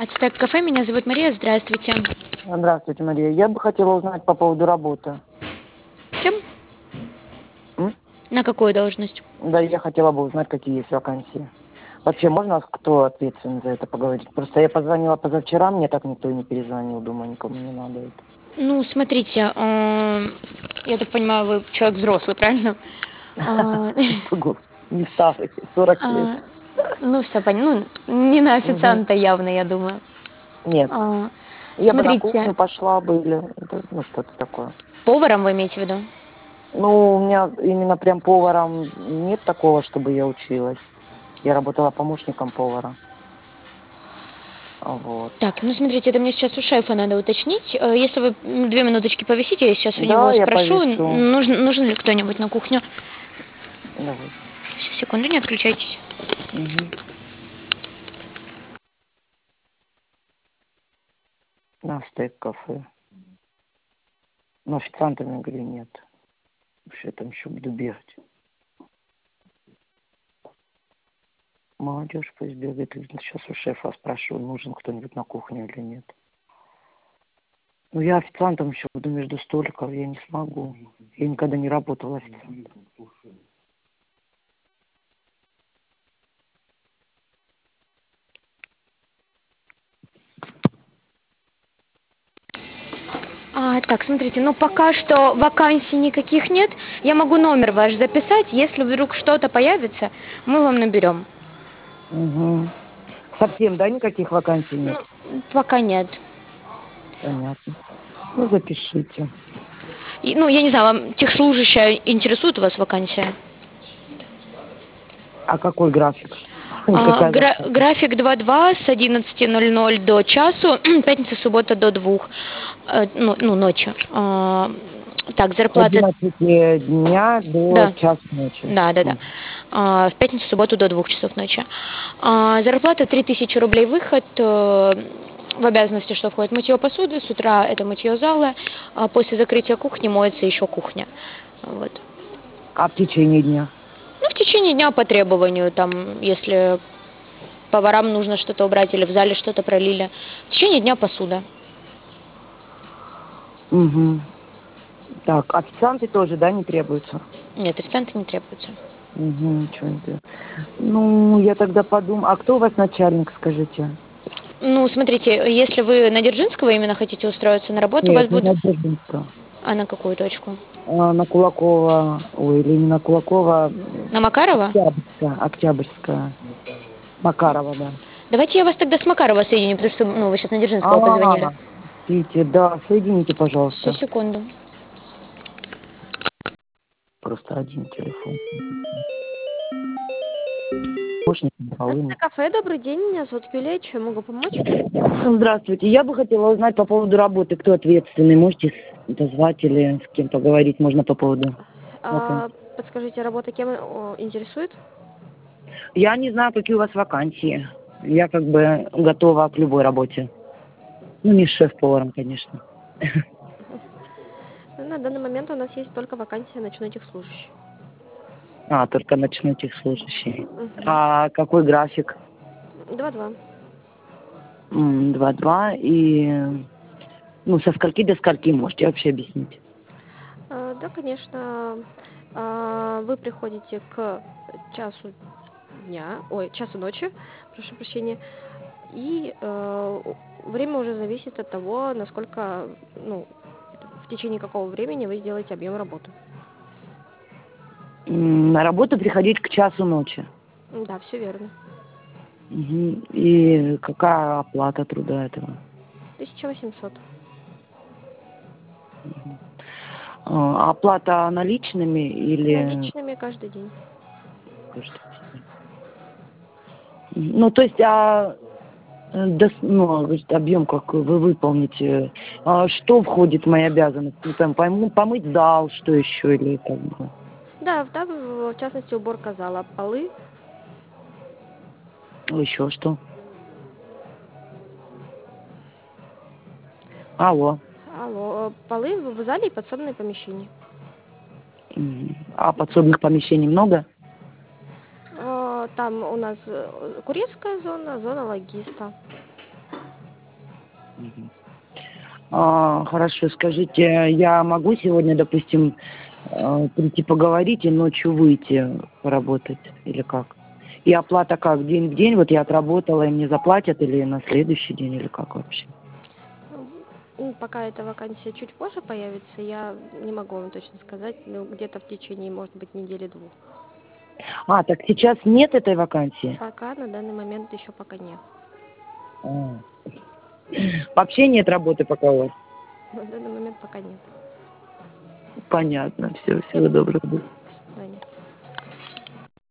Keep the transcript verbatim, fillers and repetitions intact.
Ацтек кафе, меня зовут Мария, здравствуйте. Здравствуйте, Мария. Я бы хотела узнать по поводу работы. Кем? М? На какую должность? Да, я хотела бы узнать, какие есть вакансии. Вообще, можно, кто ответственен за это, поговорить? Просто я позвонила позавчера, мне так никто и не перезвонил, думаю, никому не надо это. Ну, смотрите, э, я так понимаю, вы человек взрослый, правильно? А, Не старый, сорок лет. а, Ну, все понятно. Ну, не на Мгм. официанта явно, я думаю. Нет. А, Я бы на Смотрите, кухню пошла бы или это, ну, что-то такое. поваром вы имеете в виду? Ну, у меня именно прям поваром нет такого, чтобы я училась. Я работала помощником повара. Вот. Так, ну смотрите, это мне сейчас у шефа надо уточнить. Э, Если вы м, две минуточки повисите, я сейчас у него Да, я спрошу, повешу. н- нужен, нужен ли кто-нибудь на кухню. Давай. Щас, секунду, не отключайтесь. Мгм. На стейк-кафе. Но официантами, говорю, нет. Вообще там еще буду бегать. Молодежь пусть бегает. Сейчас у шефа спрашиваю, нужен кто-нибудь на кухне или нет. Ну, я официантом еще буду между столиков, я не смогу. Я никогда не работала официантом. А, так, смотрите, ну пока что вакансий никаких нет. Я могу номер ваш записать. Если вдруг что-то появится, мы вам наберем. Угу. Совсем, да, никаких вакансий Ну, нет? пока нет. Понятно. Ну, запишите. И, ну, я не знаю, вам техслужащая интересует у вас вакансия? А какой график? А, Какая гра- зарплата? график два два с одиннадцати ноль ноль до часу, пятница, суббота до двух, э, ну, ну, ночи. А, так, С зарплата, одиннадцати дня до да, часа ночи. да, да, да. Мгм. А, в пятницу, субботу до двух часов ночи. А, зарплата три тысячи рублей выход. э, В обязанности, что входит мытье посуды, с утра это мытье зала, а после закрытия кухни моется еще кухня. Вот. А в течение дня? Ну, в течение дня по требованию, там, если поварам нужно что-то убрать или в зале что-то пролили. В течение дня посуда. Угу. Так, официанты тоже, да, не требуются? Нет, официанты не требуются. Угу, ничего не требуется. Ну, я тогда подумаю. А кто у вас начальник, скажите? Ну, смотрите, если вы на Дзержинского именно хотите устроиться на работу, у вас Нет, не будет... на Дзержинского. А на какую точку? А, на Кулакова, ой, или не на Кулакова, На Макарова? Октябрьская, Октябрьская, Макарова, да. Давайте я вас тогда с Макарова соединю, потому что ну, вы сейчас на Дзержинского позвонили. А, Пите, да, соедините, Всю пожалуйста. секунду. Просто один телефон. Можно Это полым. кафе, добрый день, меня зовут Юлия, чем могу помочь? Здравствуйте. Я бы хотела узнать по поводу работы, кто ответственный. Можете с- дозвать или с кем поговорить можно по поводу А, вакансий? подскажите, работа кем о, интересует? Я не знаю, какие у вас вакансии. Я как бы готова к любой работе. Ну, не с шеф-поваром, конечно. На данный момент у нас есть только вакансия ночной техслужащий. А, только ночной техслужащий. Мгм. А какой график? Два-два. М, Два-два. И, ну, со скольки до скольки, можете вообще объяснить? А, Да, конечно, а, вы приходите к часу дня, ой, часу ночи, прошу прощения, и э, у- время уже зависит от того, насколько, ну, в течение какого времени вы сделаете объем работы. М, На работу приходить к часу ночи. Да, все верно. Мгм. И какая оплата труда этого? тысяча восемьсот. А, Оплата наличными или... Наличными каждый день. Ну, то есть, а, э, дос- ну, говорит, объем, как вы выполните, а что входит в мои обязанности? Ну, там, пойму, помыть зал, что еще, или как бы... Да, да, в в частности, уборка зала, полы. Ну, еще что? Алло. Алло, э, полы в в зале и подсобные помещения. Мгм. А подсобных помещений много? Э, Там у нас э, курьерская зона, зона логиста. Мгм. А, хорошо, скажите, я могу сегодня, допустим, э, прийти поговорить и ночью выйти поработать или как? И оплата как, день в день, вот я отработала, и мне заплатят или на следующий день, или как вообще? Ну, м, пока эта вакансия чуть позже появится, я не могу вам точно сказать, но где-то в течение, может быть, недели-двух. А, так сейчас нет этой вакансии? Пока на данный момент еще пока нет. А. Вообще нет работы пока у вас? На данный момент пока нет. Понятно, всё, Нет. всего доброго.